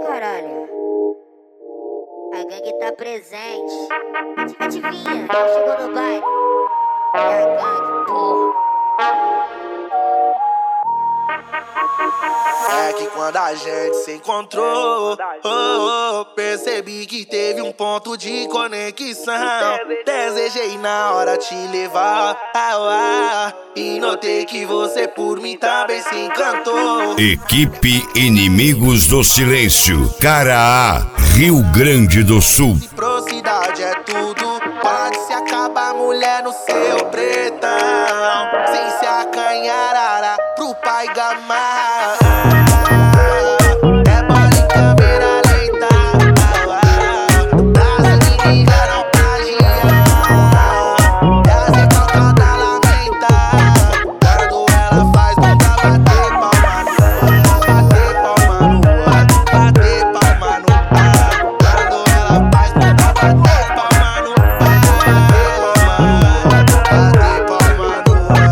caralho. A gangue tá presente. Adivinha, quem chegou no baile? É a gangue, porra. É que quando a gente se encontrou, percebi que teve um ponto de conexão. Desejei na hora te levar ao ar e notei que você por mim também se encantou. Equipe Inimigos do Silêncio, Cara A, Rio Grande do Sul. Reciprocidade é tudo, pode se acabar mulher no seu pretão, sem se acanhar arara pro pai gamar. É bola em câmera lenta, traz ninguém não plagiar. Ela se toca da lamenta, quando ela faz bunda bater palma no ar, bater palma no ar, bater palma no ar. Quando ela faz bunda bater palma no ar, bater palma no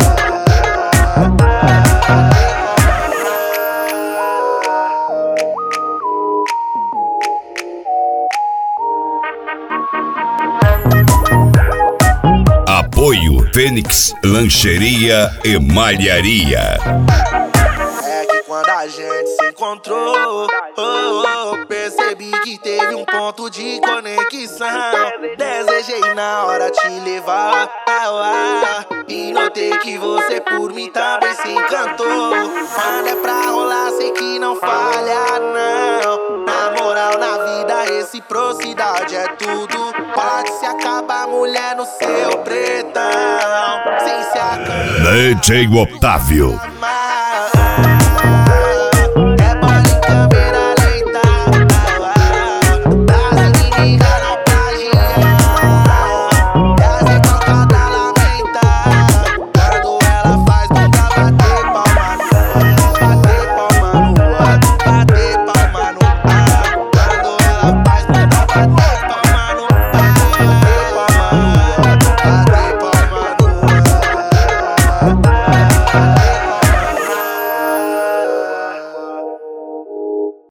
Apoio Fênix Lancheria e Malharia. É que quando a gente se encontrou, percebi que teve um ponto de conexão. Desejei na hora te levar ao ar e notei que você por mim também se encantou. Quando é pra rolar, sei que não falha não. Na moral, na vida, reciprocidade é tudo. Pode se acabar mulher no seu pretão, sem se acanhar. DJ Otávio.